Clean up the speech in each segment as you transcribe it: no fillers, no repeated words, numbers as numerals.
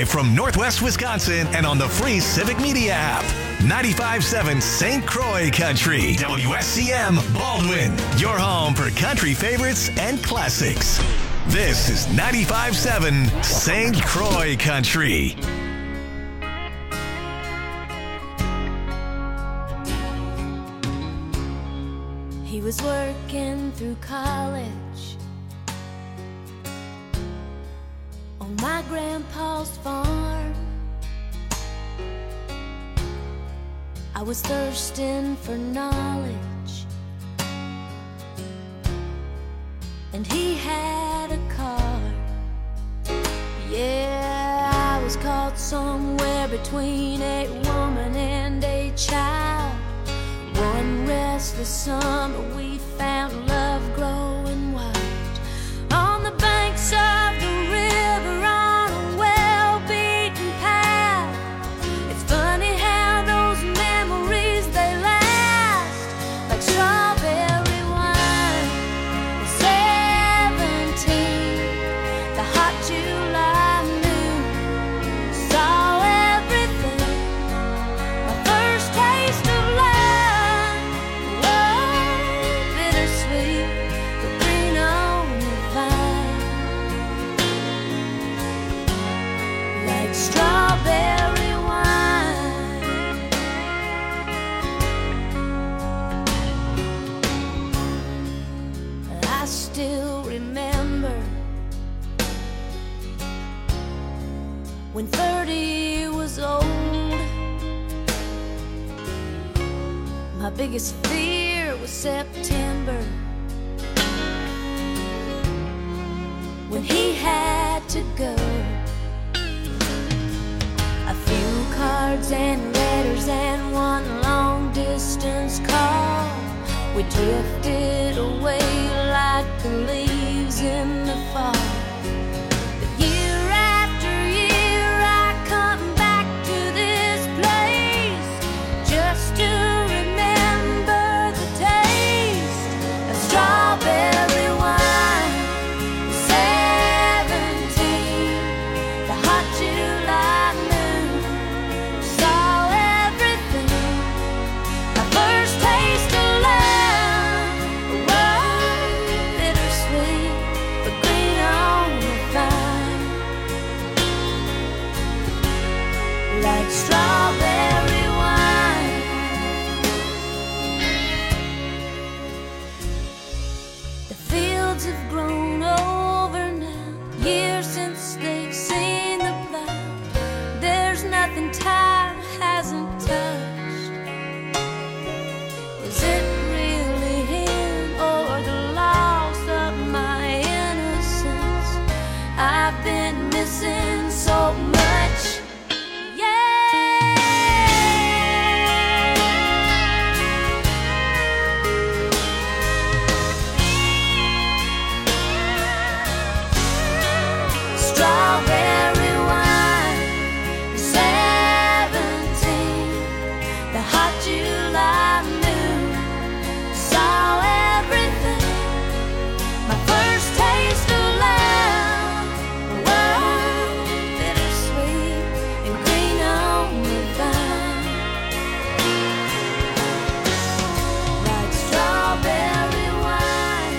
Live from Northwest Wisconsin and on the free Civic Media app. 95.7 St. Croix Country. WSCM Baldwin. Your home for country favorites and classics. This is 95.7 St. Croix Country. He was working through college on my grandpa's farm. I was thirsting for knowledge, and he had a car. Yeah, I was caught somewhere between a woman and a child. One restless summer we found love growing wild on the banks of the river on a well-beaten path. It's funny how those memories, they last like strawberry wine. At 17, the hot July noon, saw everything. My first taste of love. Strawberry wine. I still remember when 30 was old. My biggest fear was September, when he had to go. A few cards and letters and one long distance call. We drifted away like the leaves in the fall. But year after year I come back to this place just to remember the taste of strawberry wine. 17, the hot July moon. Strawberry wine. The fields have grown over now, years since they've seen the plow. There's nothing time hasn't touched. Is it really him or the loss of my innocence? I've been missing so much. Strawberry wine, 17, the hot July noon, saw everything. My first taste of love, wow, bittersweet and green on the vine, like strawberry wine,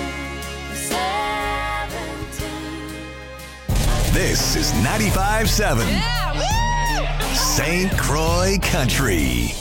17. This is 95.7 St. Croix Country.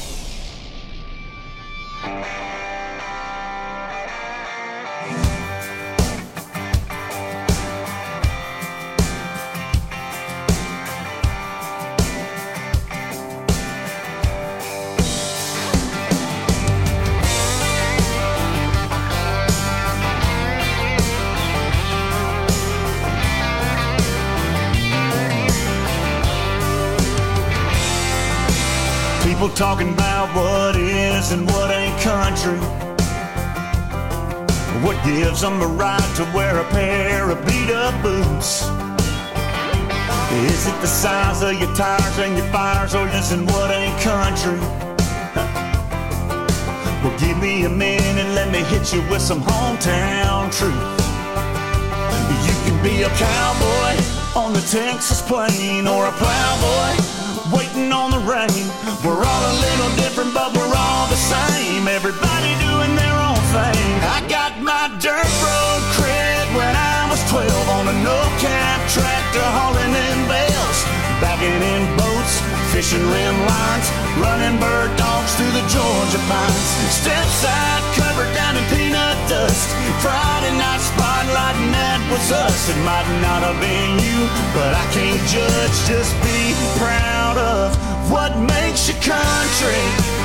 People talking about what is and what ain't country. What gives them a right to wear a pair of beat-up boots? Is it the size of your tires and your fires, or just in what ain't country? Well, give me a minute, let me hit you with some hometown truth. You can be a cowboy on the Texas plain, or a plowboy waiting on the rain. We're all a little different, but we're all the same. Everybody doing their own thing. I got my dirt road cred when I was 12 on a no-cab tractor hauling in bales, bagging in boats, fishing rim lines, running bird dogs through the Georgia pines. Step side covered down in peanut dust. Friday night spotlight, and that was us. It might not have been you, but I can't judge. Just be proud of what makes you country.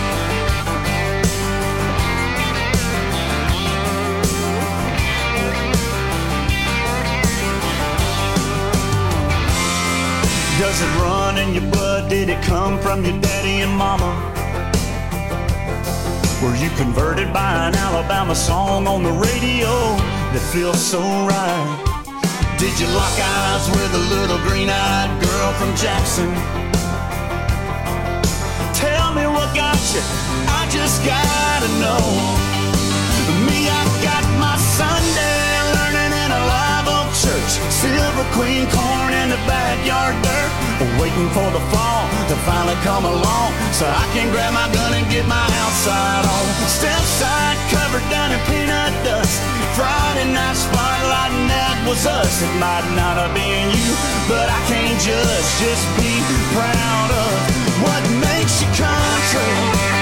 Does it run in your blood? Did it come from your daddy and mama? Were you converted by an Alabama song on the radio that feels so right? Did you lock eyes with a little green-eyed girl from Jackson? Tell me what got you, I just gotta know. Me, I've got my Sunday learning in a live oak church, Silver Queen corn in the backyard dirt, waiting for the fall to finally come along so I can grab my gun and get my outside on. Step side covered down in peanut dust. Friday night spotlight, and that was us. It might not have been you, but I can't judge. Just be proud of what makes you country.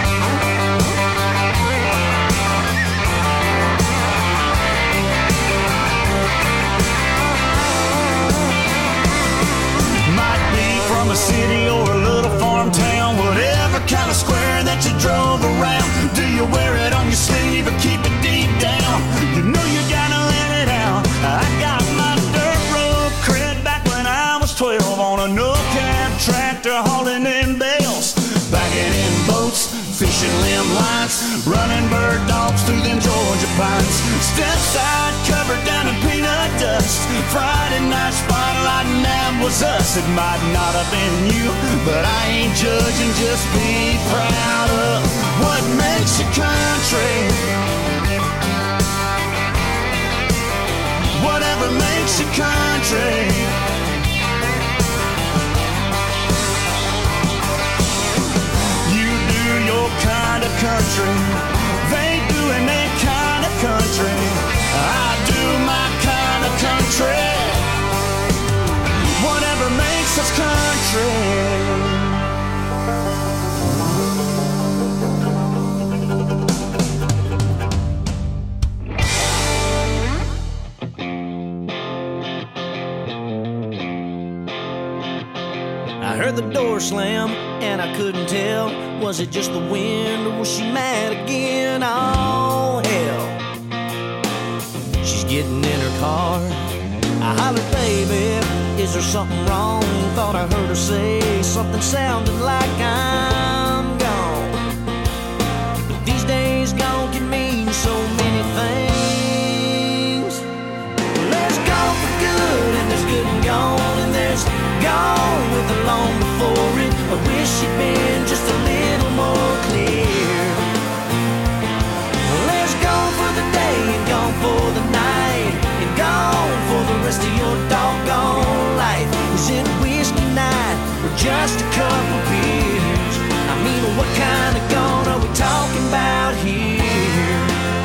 From a city or a little farm town, whatever kind of square that you drove around. Do you wear it on your sleeve or keep it deep down? You know you gotta let it out. I got my dirt road cred back when I was 12 on a no-cab tractor hauling in bales, bagging in boats, fishing limb lines, running bird dogs through them Georgia pines. Step side covered down in peanut dust. Friday night spotlight, and that was us. It might not have been you, but I ain't judging. Just be proud of what makes you country. Whatever makes you country. Your kind of country, they doing their kind of country. I do my kind of country. Whatever makes us country. I heard the door slam and I couldn't tell. Was it just the wind or was she mad again? Oh, hell. She's getting in her car. I hollered, baby, is there something wrong? Thought I heard her say something sounding like I'm gone. But these days gone can mean so many things. There's gone for good and there's good and gone, and there's gone with the long before it. I wish she'd been just a little more clear. There's gone for the day and gone for the night, and gone for the rest of your doggone life. Is it whiskey night or just a couple beers? I mean, what kind of gone are we talking about here?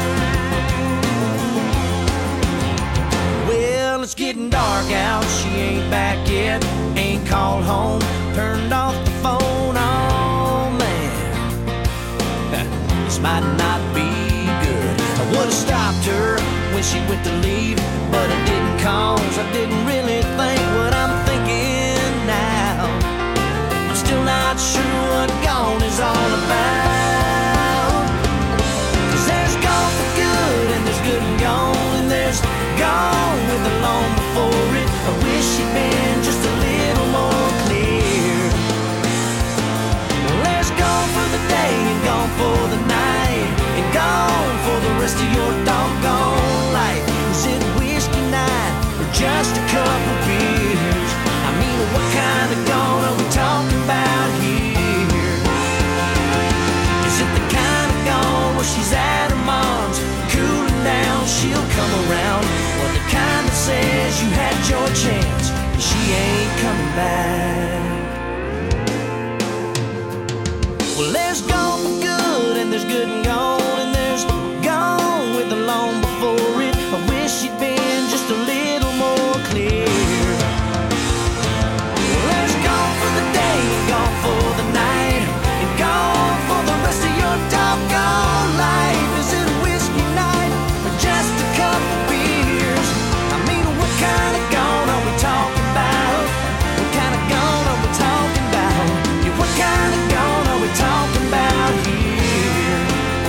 Well, it's getting dark out, she ain't back yet, ain't called home, turned off the phone. Oh man, this might not be good. I would've stopped her when she went to leave, but I didn't, cause I didn't really think what I'm thinking now. I'm still not sure what gone is all about. Cause there's gone for good and there's good and gone, and there's gone with the long before it. I wish she'd been just a little more clear. Well, there's gone for the day and gone for the night, and gone for the rest of your doggone life. Is it whiskey night or just a couple beers? I mean, what kind of gone are we talking about here? Is it the kind of gone where she's at her mom's, cooling down, she'll come around? Or the kind that says you had your chance, and she ain't coming back. Well, there's gone for good, and there's good and gone, and there's gone with the long before it. I wish she'd been just a little more clear. Well, there's gone for the day, and gone for the night, and gone for the rest of your doggone life. Is it a whiskey night, or just a couple beers? I mean, what kind of gone are we talking about? What kind of gone are we talking about? Yeah, what kind of gone are we talking about here?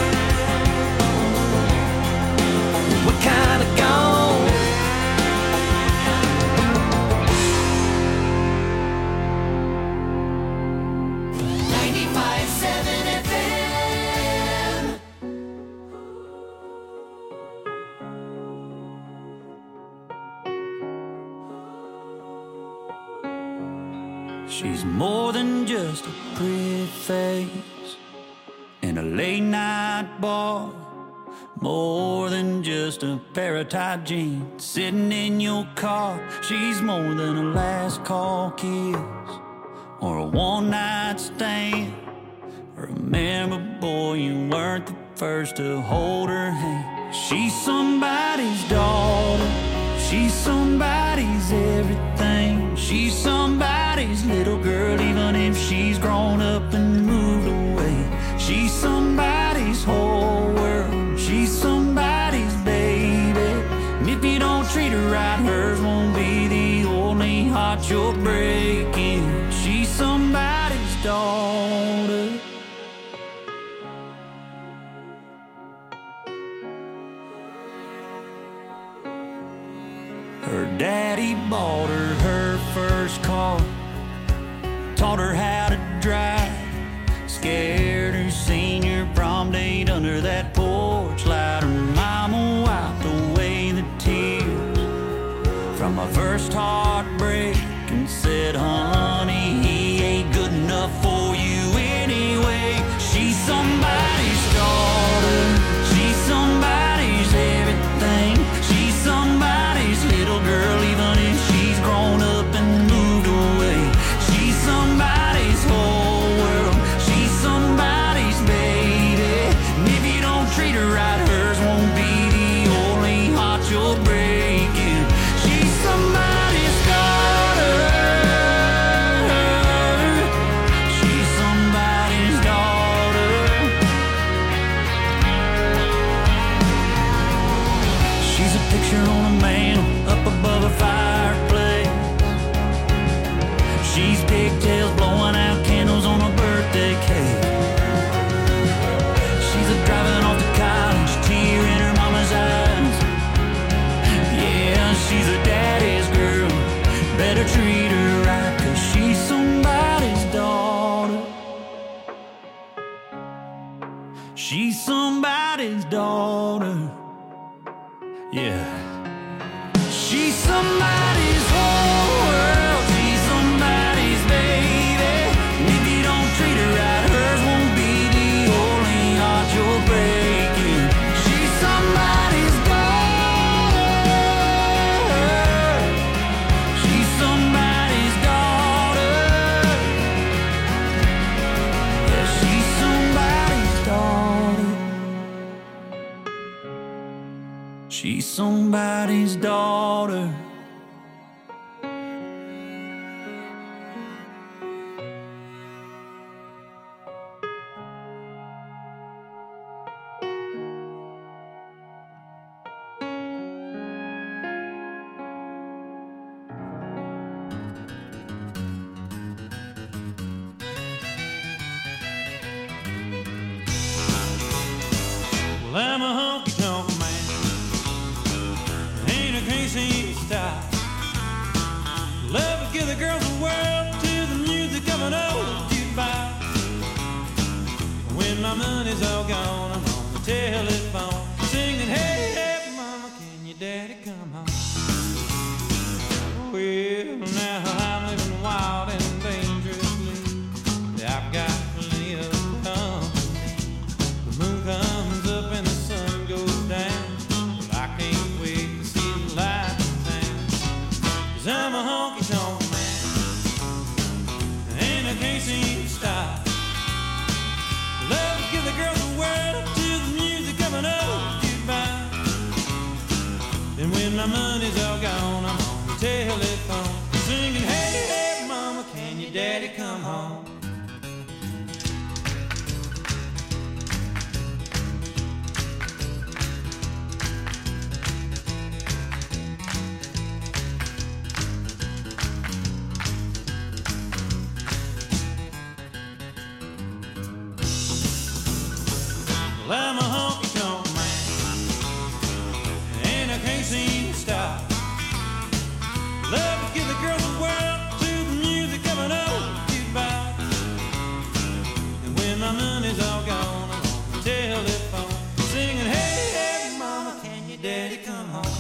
What kind of gone? She's more than just a pretty face in a late night bar, more than just a pair of tight jeans sitting in your car. She's more than a last call kiss or a one night stand. Remember, boy, you weren't the first to hold her hand. She's somebody's daughter, she's somebody's everything. She's somebody's little girl, even if she's grown up and moved away. She's somebody's whole world, she's somebody's baby. And if you don't treat her right, hers won't be the only heart you're breaking. She's somebody's daughter. Her daddy bought her her first car, taught her how to drive, scared her senior prom date under that porch light. Her mama wiped away the tears from my first heartbreak and said, honey, he ain't good enough for you anyway. She's somebody's daughter, she's somebody's everything. She's somebody's little girl, even if she's grown up and moved away. She's somebody's whole world, she's somebody's baby. And if you don't treat her right, hers won't be the only heart you're breaking. She's somebody's daughter, she's somebody's daughter. She's a picture on a mantle up above a fireplace. She's pigtails blowing out candles on a birthday cake. She's a driving off to college, tear in her mama's eyes. Yeah, she's a daddy's girl, better treat her right, 'cause she's somebody's daughter. She's somebody's daughter. Yeah. She's somebody's whole world, she's somebody's baby. And if you don't treat her right, hers won't be the only heart you're breaking. She's somebody's daughter, she's somebody's daughter. Yeah, she's somebody's daughter. She's somebody's daughter. Well, I'm a honky-tonk man, ain't a crazy style. Love to give the girls the world to the music of an old jukebox. When my money's all gone, I'm on the telephone singing, hey, hey, mama, can your daddy come home? Well, now I'm living wild and dangerously. I've got plenty of company. The moon comes up and the sun goes down. Well, I can't wait to see the light of town. 'Cause I'm a honky-tonk And when my money's all gone, I'm on the telephone singing, hey, hey, mama, can your daddy come home? Well, I'm a honky-tonk man, and I can't seem to stop. Love to give the girls a whirl to the music of an old jukebox. And when my money's all gone, I'm on the telephone singing, hey, hey, mama, can your daddy come home?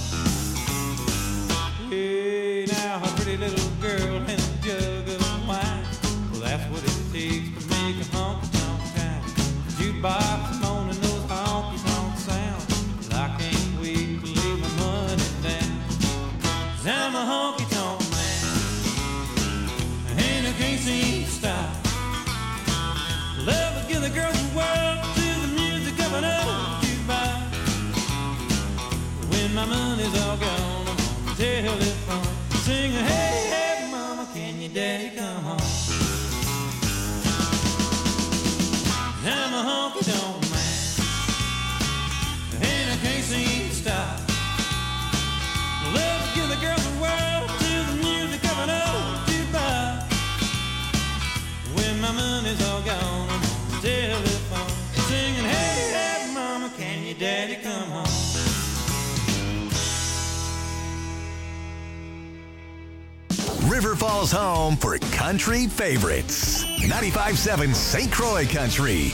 Hey, now a pretty little girl and a jug of wine, well, that's what it takes to make a honky-tonk town. Jukebox moaning those honky-tonk sounds, well, I can't wait to lay my money down. 'Cause I'm a honky-tonk man, and I can't seem to stop. Love to give the girls a whirl to the music of an old jukebox. When my money's all gone, I'm on the telephone singing, hey, hey, mama, can your daddy come home? I'm a honky-tonk man, and I can't seem to stop. Love to give the girls a whirl to the music of an old jukebox. When my money's all gone, I'm on the telephone singing, hey, hey, mama, can your daddy come home? River Falls home for country favorites. 95.7 St. Croix Country.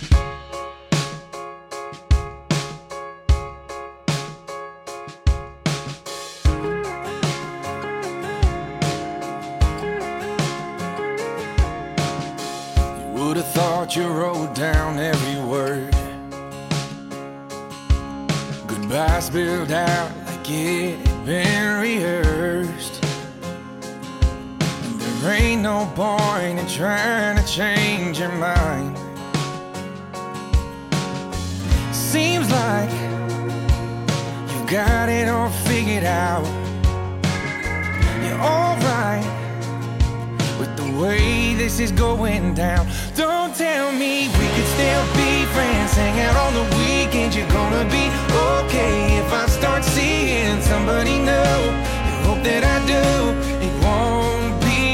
You would have thought you wrote down every word. Goodbye spilled out like it had been rehearsed. There ain't no point in trying to change your mind. Seems like you've got it all figured out. You're alright with the way this is going down. Don't tell me we could still be friends, hang out on the weekends. You're gonna be okay if I start seeing somebody new. You hope that I do. It won't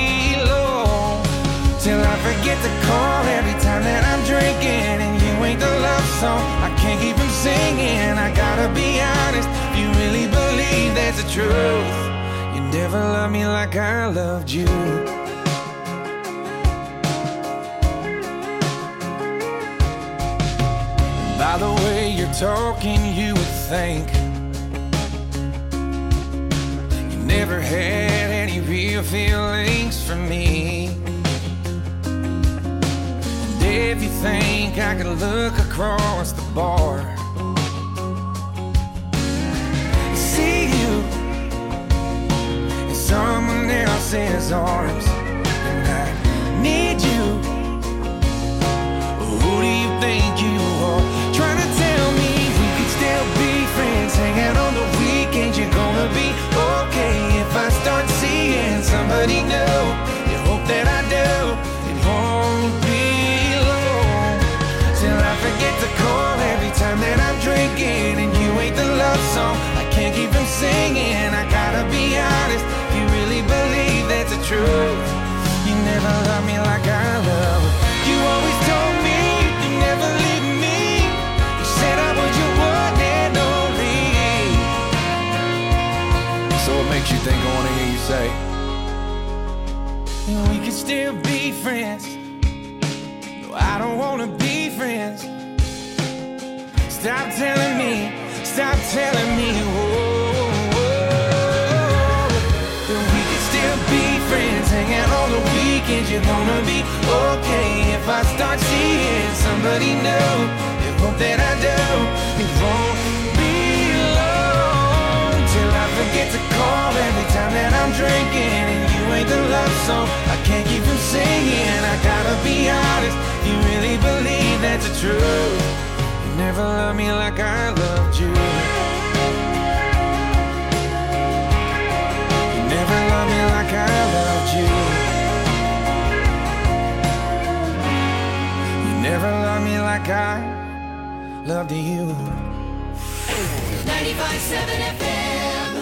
till I forget to call every time that I'm drinking. And you ain't the love song I can't keep from singing. I gotta be honest, if you really believe that's the truth, you never loved me like I loved you. By the way you're talking, you would think you never had any real feelings for me. If you think I could look across the bar, see you in someone else's arms, and I need you. Who do you think you are? Trying to tell me we could still be friends, hang out on the weekends. You're gonna be okay if I start seeing somebody new. You hope that I do. It won't be forget to call every time that I'm drinking. And you ain't the love song I can't keep from singing. I gotta be honest, you really believe that's the truth. You never loved me like I love. You always told me you'd never leave me. You said I was your one and only. So what makes you think I wanna hear you say we could still be friends? No, I don't wanna be friends. Stop telling me, whoa, that we could still be friends, hang out on the weekends. You're gonna be okay if I start seeing somebody new. You hope that I do. It won't be long till I forget to call every time that I'm drinking. And you ain't the love song I can't keep from singing. I gotta be honest, you really believe that's the truth. You never loved me like I loved you. got love to you. 95.7 FM.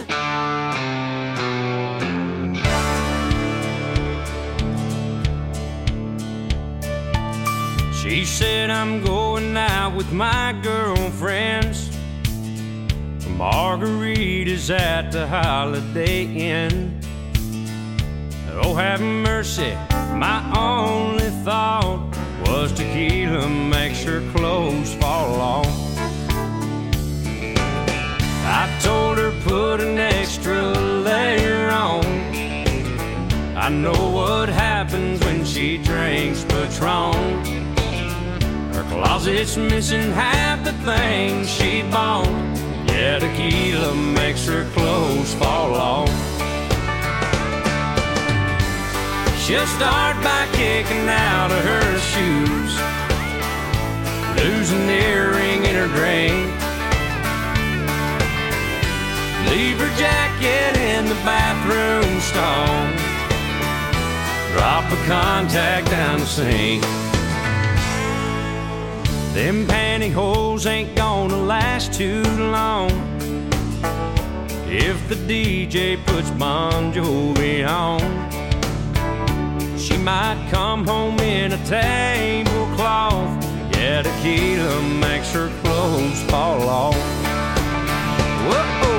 She said I'm going out with my girlfriends, margaritas at the Holiday Inn. Oh, have mercy, my only thought was tequila makes her clothes fall off. I told her put an extra layer on. I know what happens when she drinks Patron. Her closet's missing half the things she bought. Yeah, tequila makes her clothes fall off. She'll start by kicking out of her shoes, lose an earring in her drink, leave her jacket in the bathroom stall, drop a contact down the sink. Them pantyhose ain't gonna last too long if the DJ puts Bon Jovi on. She might come home in a tablecloth. Yeah, tequila makes her clothes fall off. Whoa!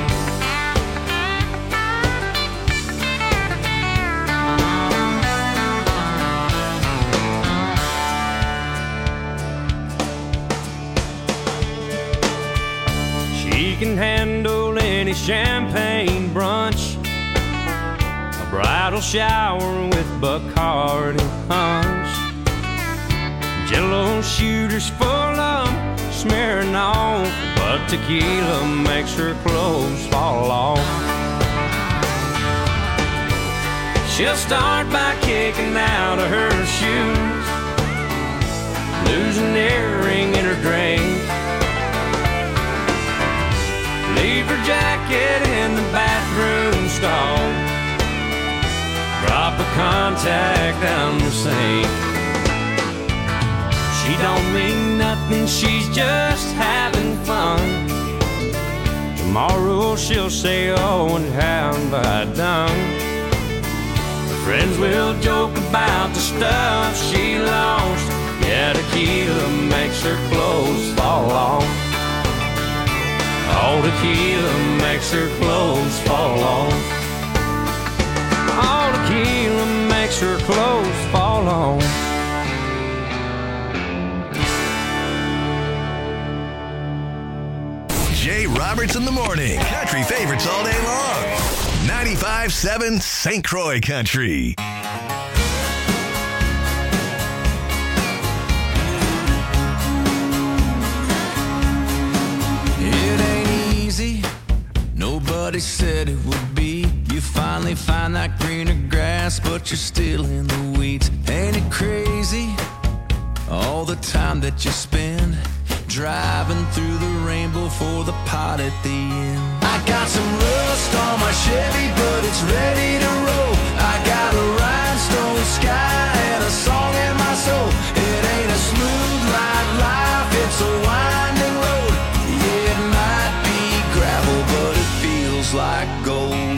She can handle any champagne brunch, a bridal shower with Bacardi punch, Jello shooters full of smearing off, but tequila makes her clothes fall off. She'll start by kicking out of her shoes, lose an earring in her drink, leave her jacket in the bathroom stall, drop a contact down the sink. She don't mean nothing, she's just having fun. Tomorrow she'll say, oh, and how have I done? Her friends will joke about the stuff she lost. Yeah, tequila makes her clothes fall off. Oh, tequila makes her clothes fall off. Oh, tequila makes her clothes fall off. Jay Roberts in the morning. Country favorites all day long. 95.7 St. Croix Country. It ain't easy. Nobody said it would be. You finally find that greener grass, but you're still in the weeds. Ain't it crazy? All the time that you spend driving through the rainbow for the pot at the end. I got some rust on my Chevy, but it's ready to roll. I got a rhinestone sky and a song in my soul. It ain't a smooth ride life, it's a winding road. Yeah, it might be gravel, but it feels like gold.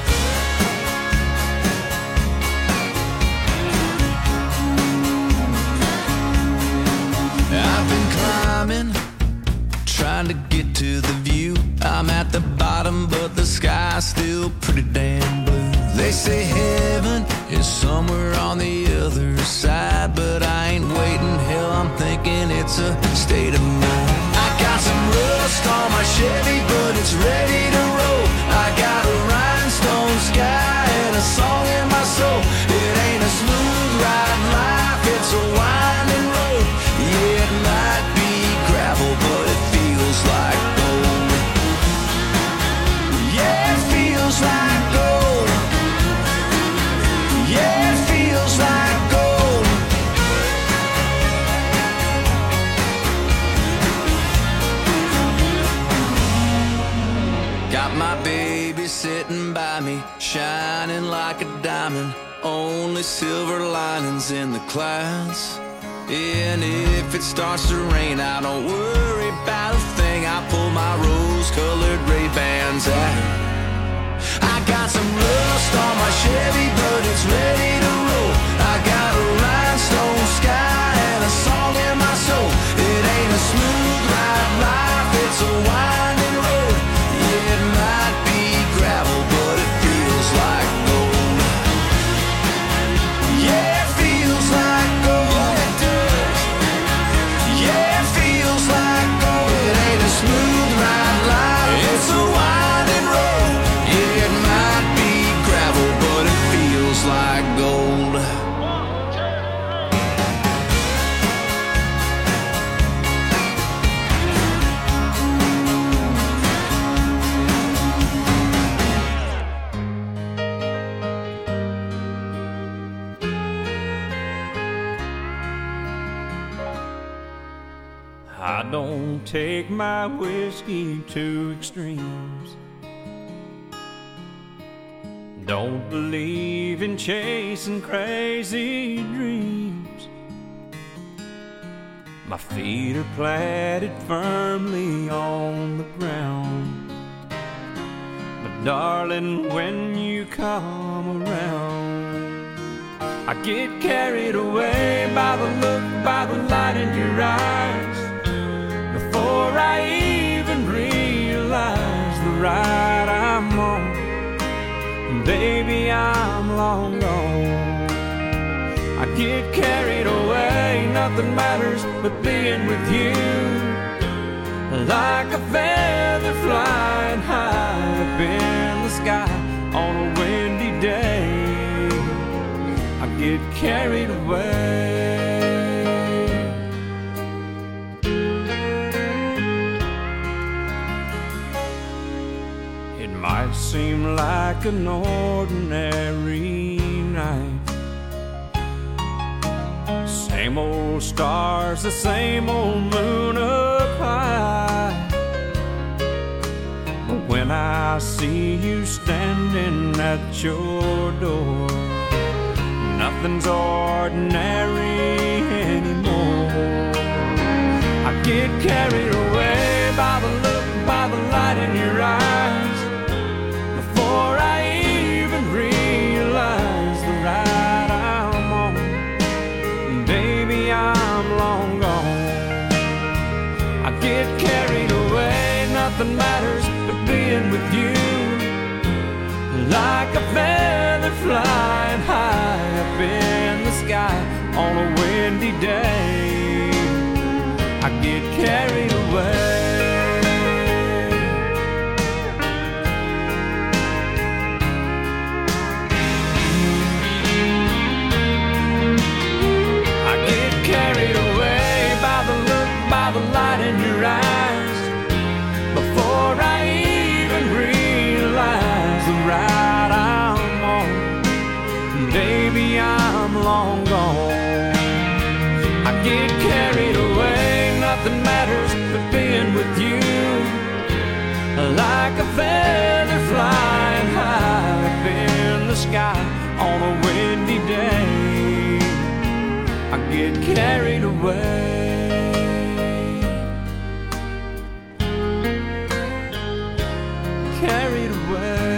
I've been climbing, trying to get to the view. I'm at the bottom, but the sky's still pretty damn blue. They say heaven is somewhere on the other side, but I ain't waiting, hell, I'm thinking it's a state of mind. I got some rust on my Chevy, but it's ready to roll. I got a rhinestone sky and a song in my soul. It ain't a smooth ride life, it's a winding road. Yeah, it might be gravel, but it feels like gold. Yeah, it feels like gold. Yeah, it feels like gold. Got my baby sitting by me, shining like a diamond. Only silver linings in the clouds. And if it starts to rain, I don't worry about a thing. I pull my rose-colored Ray-Bans out. I got some rust on my Chevy, but it's ready to roll. I got a rhinestone sky and a song in my soul. It ain't a smooth ride life, it's a winding road. Yeah, it might be gravel, but it feels like gold. Yeah, it feels like gold. It does. Yeah, it feels like gold. It ain't a smooth ride life, it's a winding road. Yeah, it might be gravel, but it feels like gold. I don't take my whiskey to extremes. Don't believe in chasing crazy dreams. My feet are planted firmly on the ground. But darling, when you come around, I get carried away by the look, by the light in your eyes. Before I even realize the ride I'm on, baby, I'm long gone. I get carried away, nothing matters but being with you. Like a feather flying high up in the sky on a windy day, I get carried away. It might seem like an ordinary night, same old stars, the same old moon up high. But when I see you standing at your door, nothing's ordinary anymore. I get carried away by the look, by the light in your eyes. Before I even realize the ride I'm on, baby, I'm long gone. I get carried away, nothing matters but being with you. Like a feather flying high up in the sky on a windy day, I get carried away. Carried away by the look, by the light in your eyes. Before I even realize the ride I'm on, baby, I'm long gone. I get carried away, nothing matters but being with you. Like a feather flying high up in the sky on a windy day, I get carried away. Carried away.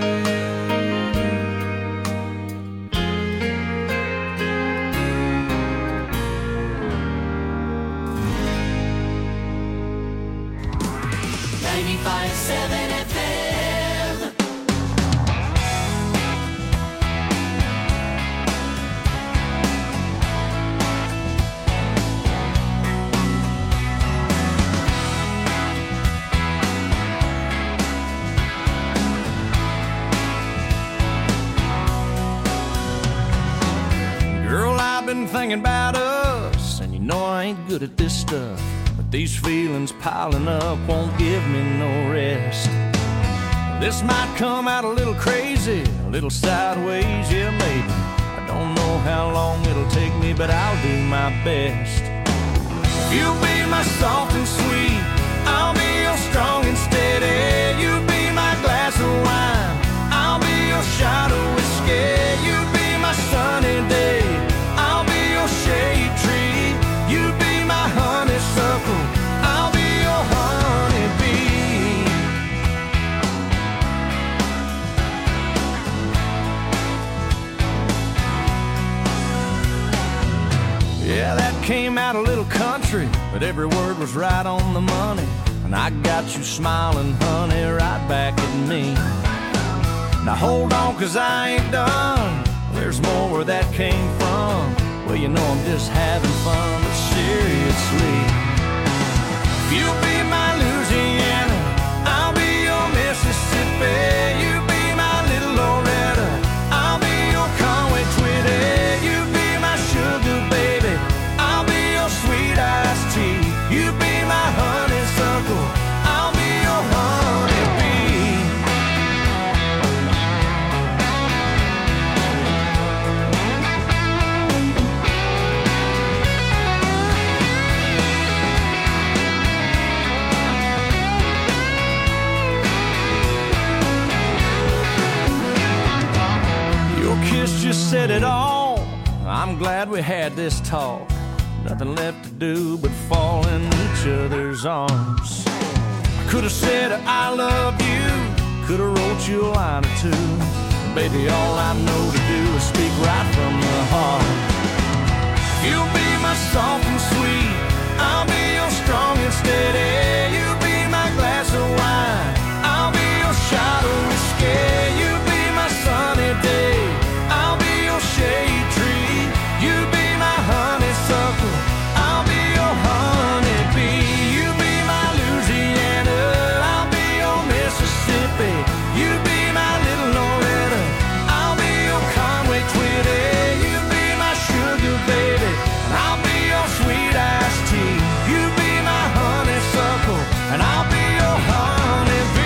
95.7 FM. Girl, I've been thinking about us, and you know I ain't good at this stuff. These feelings piling up won't give me no rest. This might come out a little crazy, a little sideways, yeah, maybe. I don't know how long it'll take me, but I'll do my best. You'll be my soft and sweet, I'll be your strong and steady. You'll be my glass of wine, I'll be your shot of whiskey. You'll be my sunny day, I'll be your shade tree. came out a little country, but every word was right on the money. And I got you smiling, honey, right back at me. Now hold on, 'cause I ain't done. There's more where that came from. Well, you know I'm just having fun, but seriously, if you'll be my Louisiana, I'll be your Mississippi. You be my little Loretta, I'll be your Conway Twitty. You be my sugar baby, I'll be your sweet iced tea. You be my honeysuckle, I'll be your honeybee. Your kiss just said it all. I'm glad we had this talk. Nothing left to do but fall in each other's arms. I could have said I love you, could have wrote you a line or two. Baby, all I know to do is speak right from the heart. You'll be my soft and sweet, I'll be your strong and steady. You be my glass of wine, I'll be your shot of whiskey. You be my sunny day, I'll be your shade tree. You be my honeysuckle, I'll be your honeybee. You be my Louisiana, I'll be your Mississippi. You be my little Loretta, I'll be your Conway Twitty. You be my sugar baby, and I'll be your sweet iced tea. You be my honeysuckle, and I'll be your honeybee.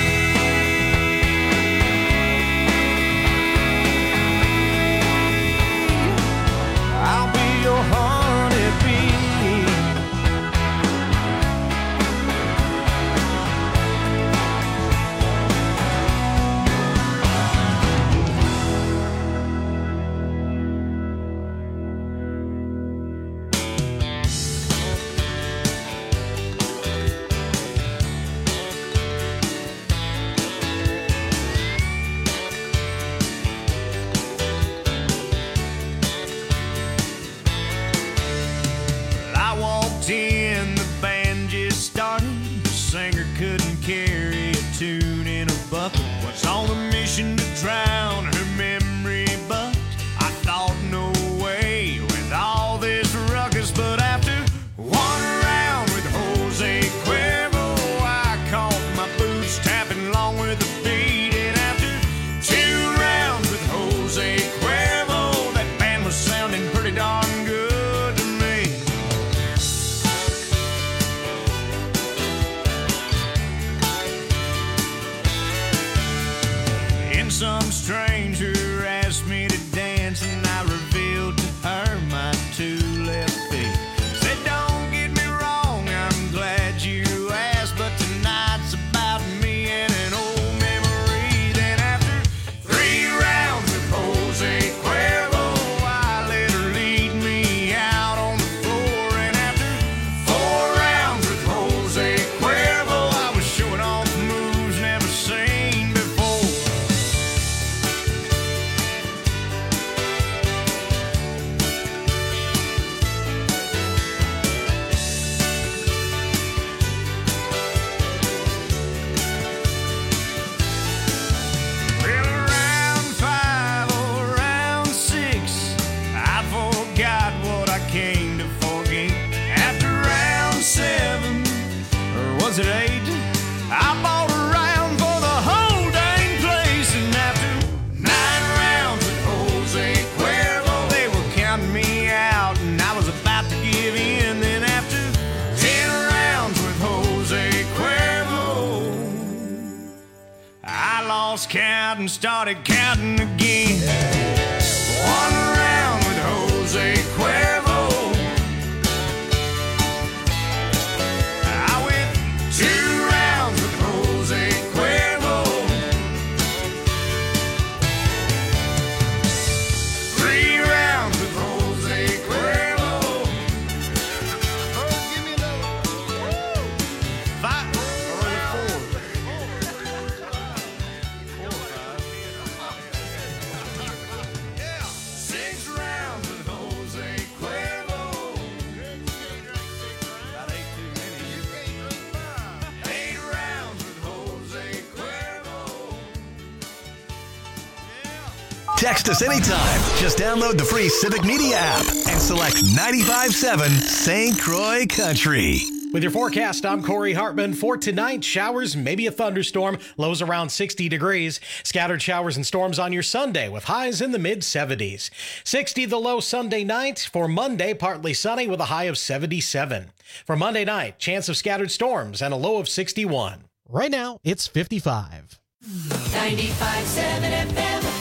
I'll be your honeybee. I walked in, the band just started. The singer couldn't carry a tune in a bucket. Was on a mission to drown her memory, but I thought no way with all this ruckus. But after one round with Jose Cuervo, I caught my boots tapping along with the beat. And after 2 rounds with Jose Cuervo, that band was sounding pretty darn good to me. Some stranger asked me to dance, and I revealed to her my 2 left feet. Said, don't get me wrong, I'm glad you asked, but tonight's about me and an old memory. Then after 3 rounds with Jose Cuervo, I let her lead me out on the floor. And after 4 rounds with Jose Cuervo, I was showing off moves never seen before. Well, around 5 or around 6, I forgot what I came to forget. After round 7, or was it 8, I bought a round for the whole dang place. And after 9 rounds with Jose Cuervo, they were counting me out, and I was about to give in. Then after 10 rounds with Jose Cuervo, I lost count and started counting again. 1 round with Jose Cuervo, I went 2 rounds with Jose Cuervo, 3 rounds with Jose Cuervo. Give me another. 5 or 4. 6 rounds with Jose Cuervo. Text us anytime. Just download the free Civic Media app and select 95.7 St. Croix Country. With your forecast, I'm Corey Hartman. For tonight, showers, maybe a thunderstorm, lows around 60 degrees. Scattered showers and storms on your Sunday with highs in the mid-70s. 60 the low Sunday night. For Monday, partly sunny with a high of 77. For Monday night, chance of scattered storms and a low of 61. Right now, it's 55. 95.7 FM.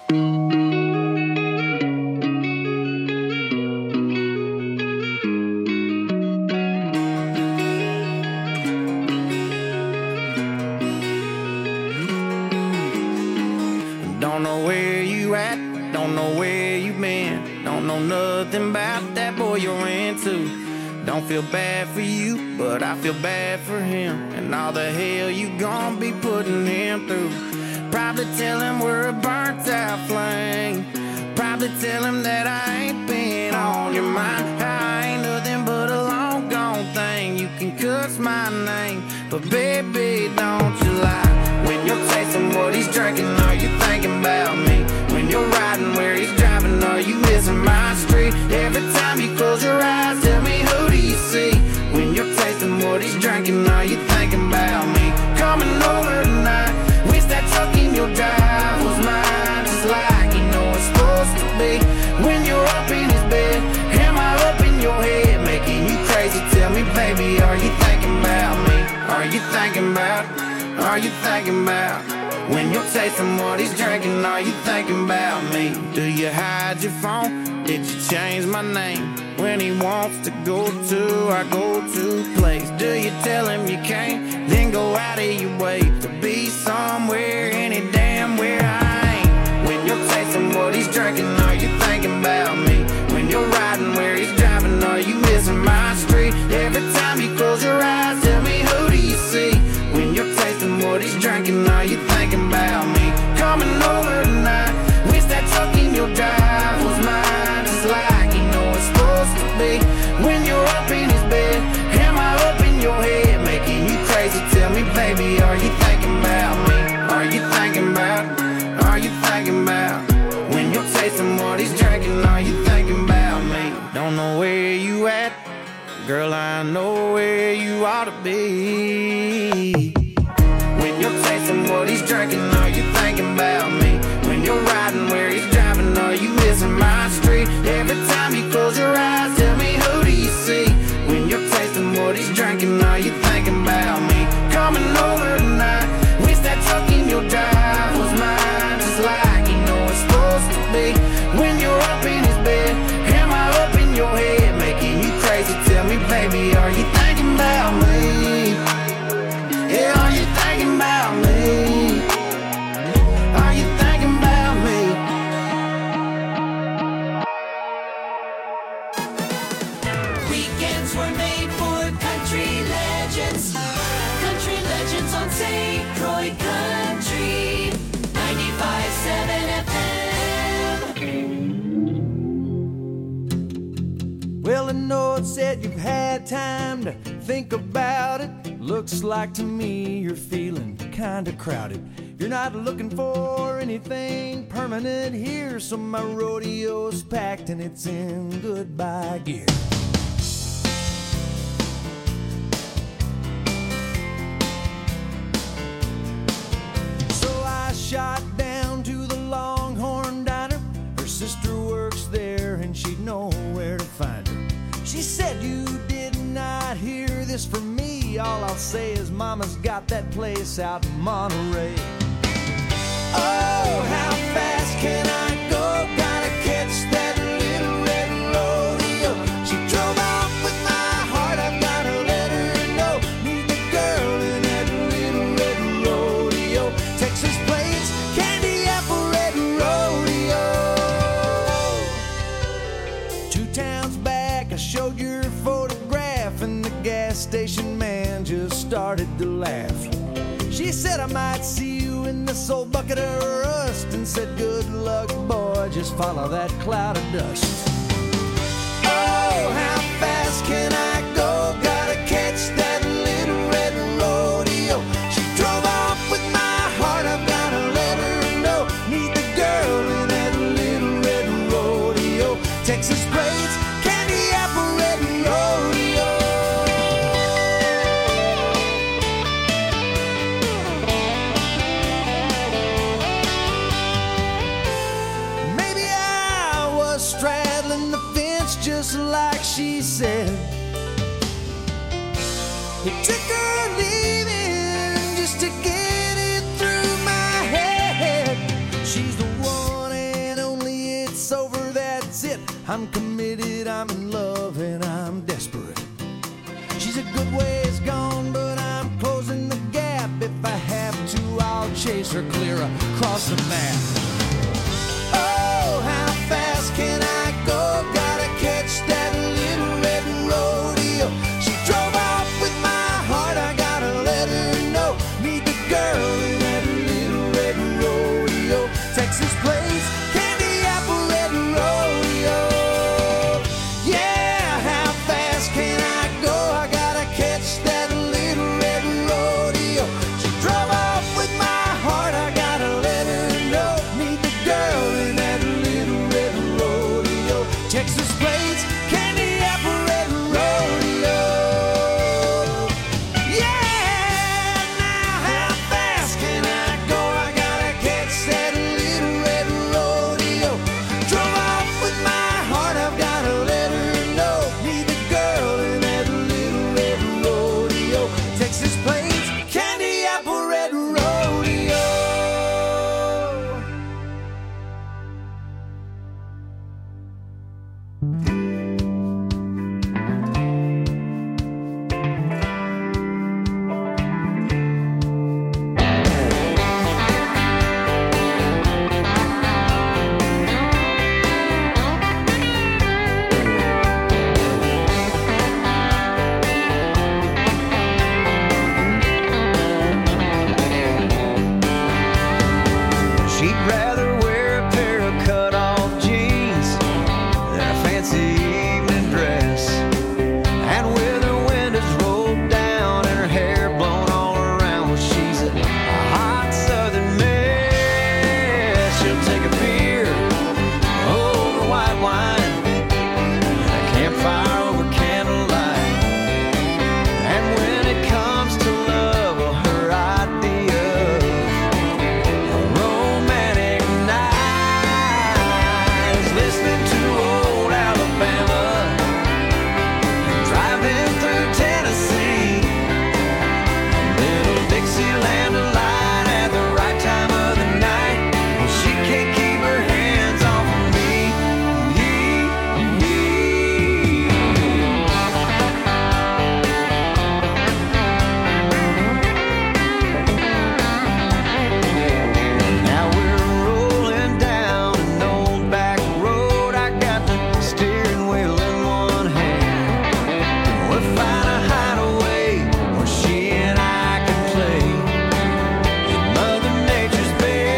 Don't know where you at, don't know where you been, don't know nothing about that boy you're into. Don't feel bad for you, but I feel bad for him, and all the hell you gon' be putting him through. Probably tell him we're a burnt out flame, probably tell him that I ain't been on your mind. I ain't nothing but a long gone thing, you can cuss my name, but baby don't you lie. When you're tasting what he's drinking, are you thinking about me? When you're riding where he's driving, are you missing my street? Every time you close your eyes, tell me who do you see? When you're tasting what he's drinking, are you thinking about me? Coming over tonight, wish that truck in your drive was mine, just like you know it's supposed to be. When you're up in his bed, am I up in your head, making you crazy? Tell me, baby, are you thinking about me? Are you thinking about? Are you thinking about? When you're tasting what he's drinking, are you thinking about me? Do you hide your phone? Did you change my name? When he wants to go to our go-to place, do you tell him you can't? Then go out of your way to be somewhere, any damn where I ain't. When you're tasting what he's drinking, are you thinking about me? When you're riding where he's driving, are you missing my street? Every time you close your eyes, tell me who do you see? When you're tasting what he's drinking, are you thinking about me? Coming over tonight, wish that truck in your drive was mine, just like you know it's supposed to be. When you're up in his bed, am I up in your head, making you crazy? Tell me, baby, are you thinking about me? Are you thinking about? Are you thinking about? When you're tasting what he's drinking, are you thinking about me? Don't know where you at, girl, I know where you ought to be. When you're tasting what he's drinking, are you thinking about me? When you're riding where he's driving, are you missing my street? Every time you close your eyes, tell me who do you see? When you're tasting what he's drinking, are you thinking about me? Coming over tonight, wish that truck in your drive was mine, just like you know it's supposed to be. When you're up in his bed, am I up in your head, making you crazy? Tell me, baby, are you thinking about me? Yeah, are you thinking about me? Are you thinking about me? Weekends were made for country legends. Country legends on St. Croix Country. 95.7 FM. Well, I know it said you've had time to think about it. Looks like to me you're feeling kinda crowded. You're not looking for anything permanent here, so my rodeo's packed and it's in goodbye gear. So I shot down to the Longhorn Diner. Her sister works there and she'd know where to find her. She said, you did not hear this from me. All I'll say is mama's got that place out in Monterey. Oh, how fast can I go? Gotta catch that little red rodeo. She drove off with my heart, I've gotta let her know. Meet the girl in that little red rodeo. Texas plains, candy apple red rodeo. 2 towns back, I showed your photograph, and the gas station man just started to laugh. She said I might see you in this old bucket of rust, and said good luck boy, just follow that cloud of dust. Oh, how fast can I go? Gotta catch that little red rodeo. She drove off with my heart, I've gotta let her know. Meet the girl in that just like she said. It took her leaving just to get it through my head. She's the one and only, it's over, that's it. I'm committed, I'm in love, and I'm desperate. She's a good ways gone, but I'm closing the gap. If I have to, I'll chase her clear across the map. Oh, how fast can I go? Gotta catch that little red rodeo. She drove off with my heart, I gotta let her know. Meet the girl in that little red rodeo. Texas plains, candy apple red rodeo. Yeah, how fast can I go? I gotta catch that little red rodeo. She drove off with my heart, I gotta let her know. Meet the girl in that little red rodeo. Texas plains, candy apple red rodeo. Yeah, now how fast can I go? I gotta catch that little red rodeo. Drove off with my heart, I've gotta let her know. Meet the girl in that little red rodeo. Texas plains, candy apple red rodeo. She'd rather wear a pair of cut-off jeans than a fancy evening dress. And with her windows rolled down and her hair blown all around, well, she's a hot southern mess. She'll take a beer over white wine, a campfire over candlelight. And when it comes to love, well, her idea romantic night is listening to old Alabama, driving through Tennessee, little Dixieland delight at the right time of the night. Well, she can't keep her hands off of me. Now we're rolling down an old back road. I got the steering wheel in one hand. We'll find a hideaway where she and I can play in Mother Nature's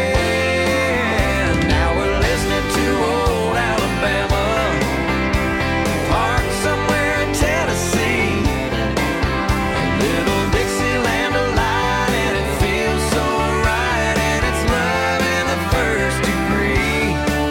bed. Now we're listening to old Alabama, parked somewhere in Tennessee. Little Dixieland delight, and it feels so right, and it's love in the first degree.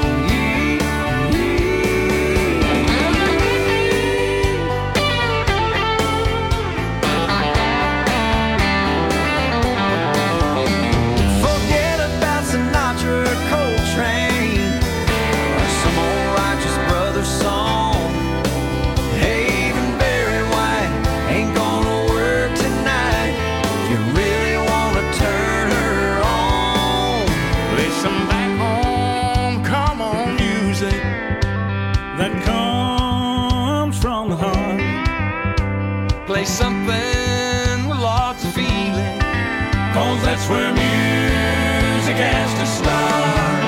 Forget about Sinatra or Coltrane or some old Righteous Brothers song. Hey, even Barry White ain't gonna work tonight. If you really wanna turn her on, Play some back home, come on music that comes from the heart. play something with lots of feeling. 'Cause that's where music has to start.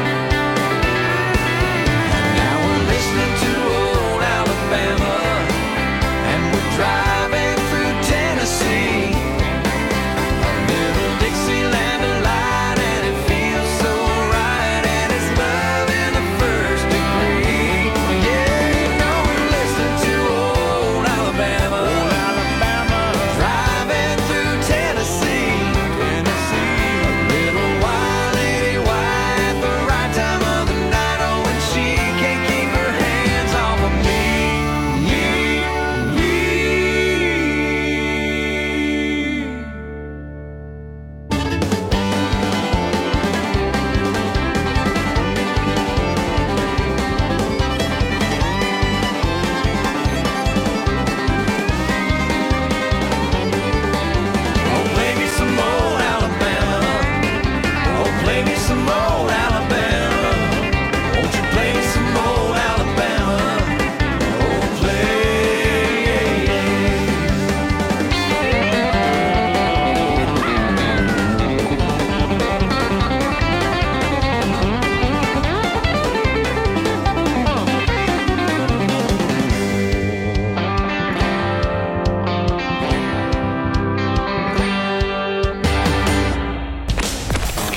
Now we're listening to old Alabama, and we're driving through Tennessee. A little Dixieland delight, and it feels so right, and it's love in the first degree. Yeah, you know we're listening to old Alabama, Alabama, driving through Tennessee, Tennessee.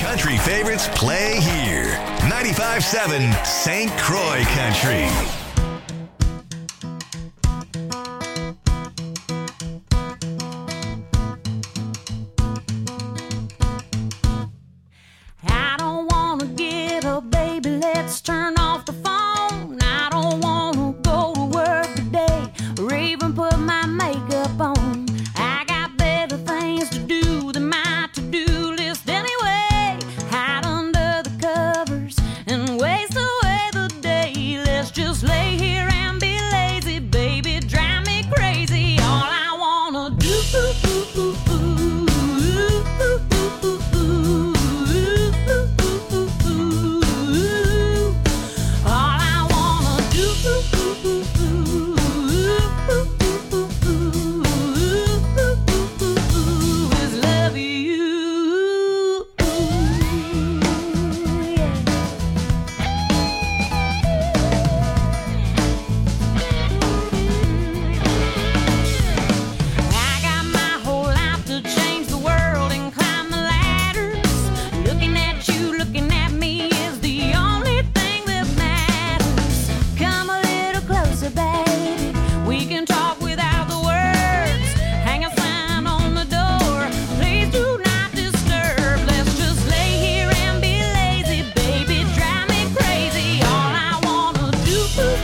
Country favorites play here. 95.7 St. Croix Country. I don't wanna get up, baby, let's turn off the phone. I don't wanna go to work today or even put my makeup on. I got better things to do than my to-do list anyway. Hide under the covers and waste away the day. Let's just lay here and be lazy, baby, drive me crazy. All I wanna do is love you. I got my whole life to change the world and climb the ladders. Looking at you, looking at me is the only thing that matters. Come a little closer, baby. We can talk without the words. Hang a sign on the door. Please do not disturb. Let's just lay here and be lazy, baby. Drive me crazy. All I wanna do.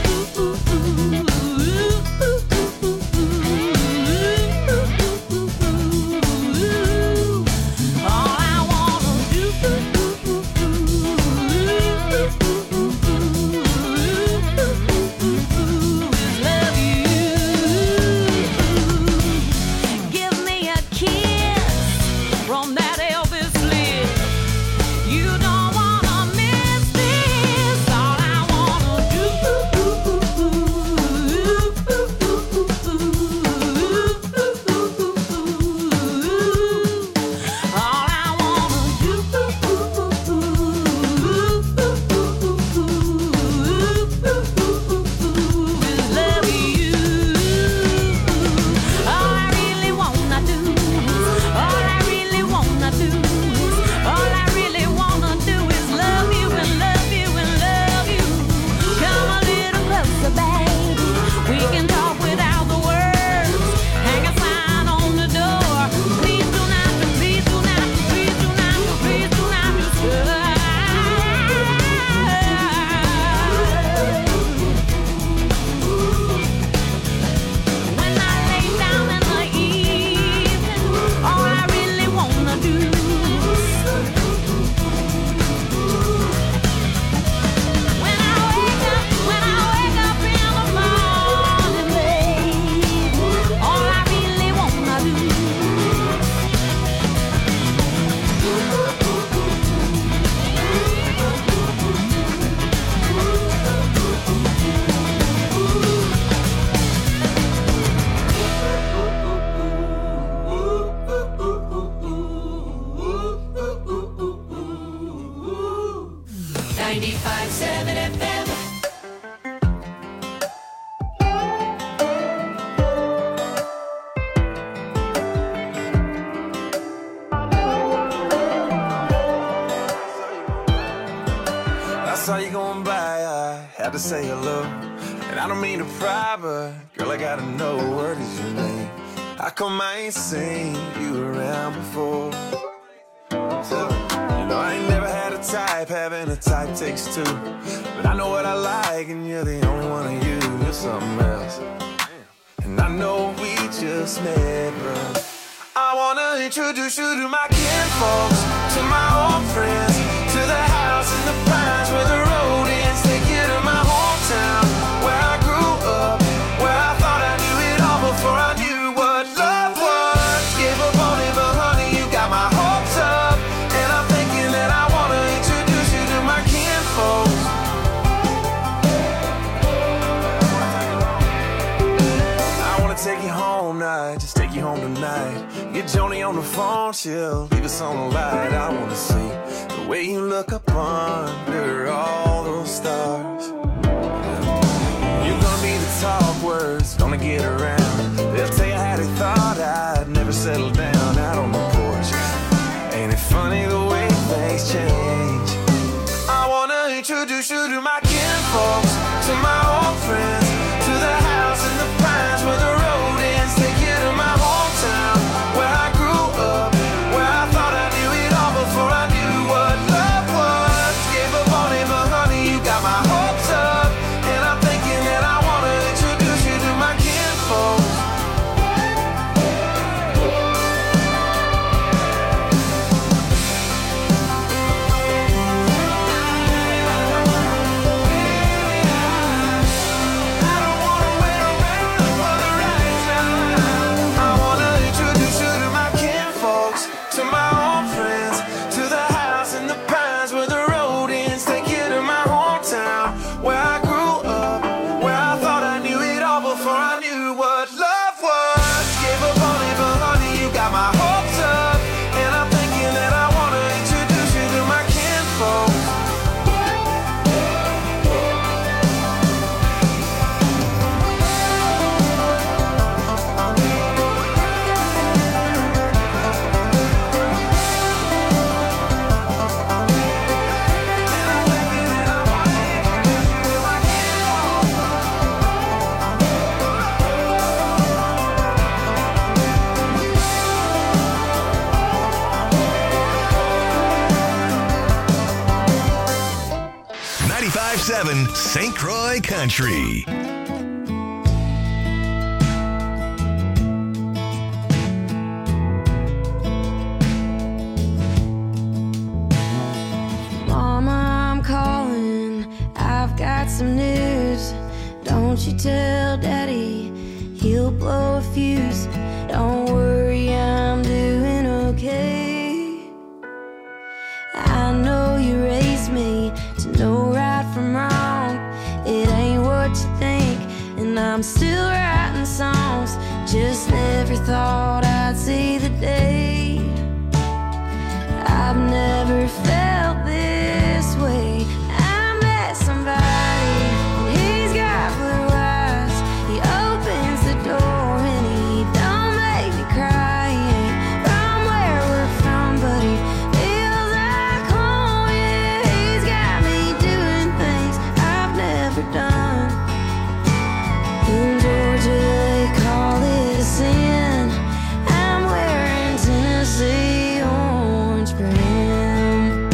All I wanna do is love you. Give me a kiss from that Elvis lips. You don't wanna miss this. All I wanna do. All I wanna do is love you. All I really wanna do, all I really wanna do, all I really wanna do is love you and love you and love you. Come a little closer, baby. We can talk without the words. Hang a sign on the door. Please do not, please do not, please do not, please do not disturb. When I lay down in the evening, all I really wanna do. When I wake up in the morning, babe, all I really wanna do. FM. I saw you going by, I had to say hello. And I don't mean to pry, but girl, I gotta know, what is your name? How come I ain't seen you around before? So, you know, I ain't never had a type, having a type takes two. But I know what I like, and you're the only one of you, you're something else. And I know we just met, but I wanna introduce you to my kinfolks, to my old friends, to the house in the pines where the road ends. Take you to my hometown, where I grew up, where I thought I knew it all before I knew what love was. Gave up on it, but honey, you got my hopes up. And I'm thinking that I wanna introduce you to my kinfolks. I wanna take you home now, just take you home tonight. Get Joni on the phone, she'll leave us on the light. I wanna see the way you look up under all those stars. You're gonna be the talk words, gonna get around. They'll tell you how they thought I'd never settle down out on the porch. Ain't it funny the way things change? introduce you to my kinfolks, to my old friends, to the house in the pines where the road ends. Take you to my hometown, where I grew up, where I thought I knew it all before I knew what love was. Gave up on it, but honey, you got my hopes up, and I'm thinking that I wanna introduce you to my kinfolks. My hopes up, and I'm thinking that I wanna introduce you to my kinfolk. 95.7 St. Croix Country. Mama, I'm calling. I've got some news. Don't you tell Daddy, he'll blow a fuse. Don't worry, I'm doing okay. I know you raised me to know right from wrong. It ain't what you think, and I'm still writing songs. Just never thought I'd see the day. I've never felt this way. I met somebody, and he's got blue eyes. He opens the door and he don't make me cry. He ain't from where we're from, but he feels like home. Yeah, he's got me doing things I've never done. In Georgia they call it a sin. I'm wearing Tennessee orange for him.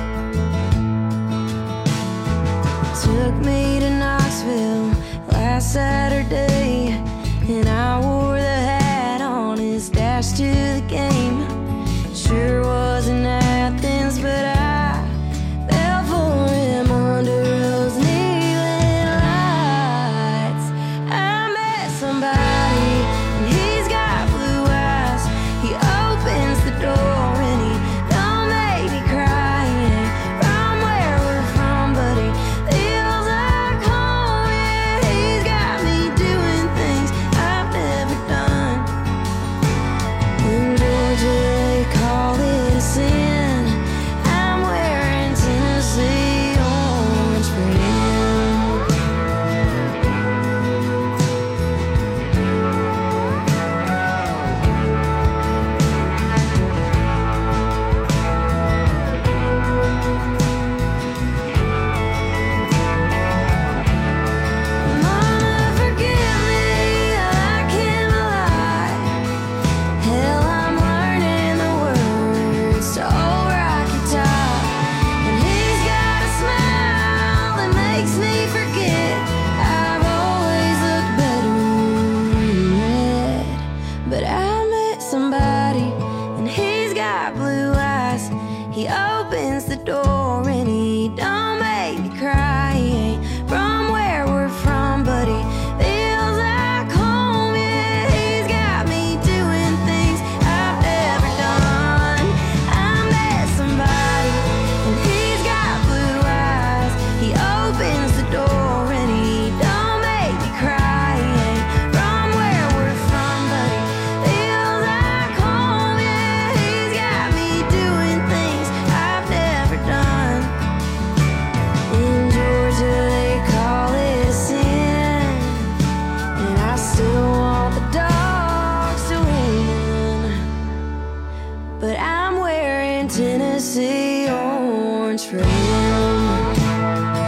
Took me to Knoxville last Saturday, and I wore the hat on his dash to the game. Sure wasn't Athens, but I fell for him under those neon lights. I met somebody, and he's got blue eyes. He opens the door and he don't make me cry. He ain't from where we're from, but he feels like home. Yeah, he's got me doing things I've never done. In Georgia they call it a sin. I'm wearing Tennessee orange for him. Mama, forgive me, I can't lie. Hell, I'm learning the words to Old Rocky Top. And he's got a smile that makes me forget I've always looked better in red. But I met somebody, and he's got blue eyes. He opens the door and he don't make me cry. He ain't from where we're from, but he feels like home. Yeah, he's got me doing things I've never done. I met somebody, and he's got blue eyes. He opens the door and he don't make me cry. He ain't from where we're from, but he feels like home. Yeah, he's got me doing things I've never done. In Georgia they call it a sin, and I still want the dogs to win. But I'm wearing Tennessee orange for him.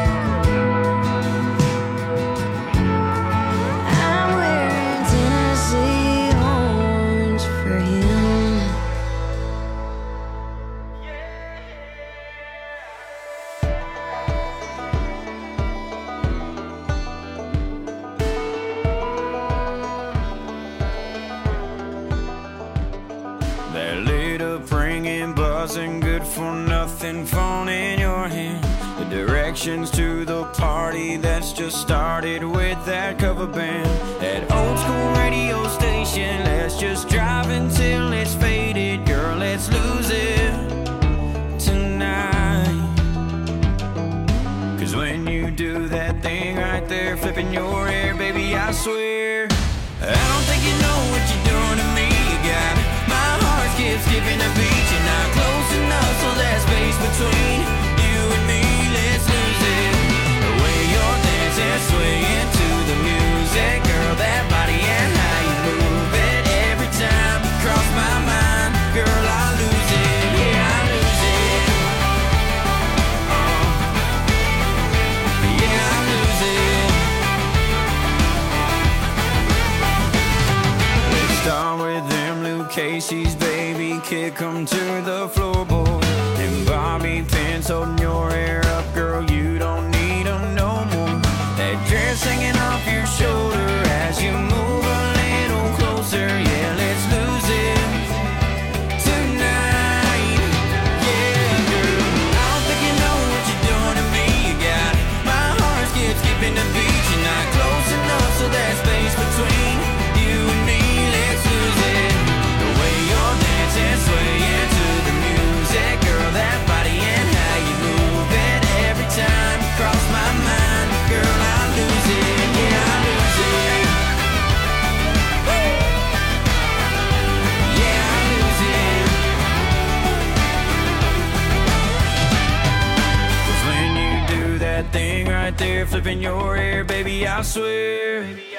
good for nothing phone in your hand. The directions to the party that's just started with that cover band. That old school radio station, let's just drive until it's faded. Girl, let's lose it tonight. Cause when you do that thing right there, flipping your hair, baby, I swear I don't think you know what you're doing to me. You got my heart skipping a beat. You're not close enough, so that space between you and me, let's lose it. The way you're dancing, swaying to the music, girl, that body and how you move it. Every time you cross my mind, girl, I lose it. Yeah, I lose it. Yeah, I lose it. Let's start with them Luke Casey's, baby, kick 'em to the floorboard. And Bobby pins holding your hair up, girl, you don't need 'em no more. That dress hanging off your shoulder as you move a little closer. Yeah, let's lose it tonight. Yeah, girl, I don't think you know what you're doing to me. You got my heart skipping the beat. You're not close enough, so that space between you and me, let's lose it. The way you're dancing, swaying to the music, girl, that body and how you move it. Every time you cross my mind, girl, I lose it. Yeah, I lose it. Woo! Yeah, I lose it. 'Cause when you do that thing right there, flipping your hair, baby, I swear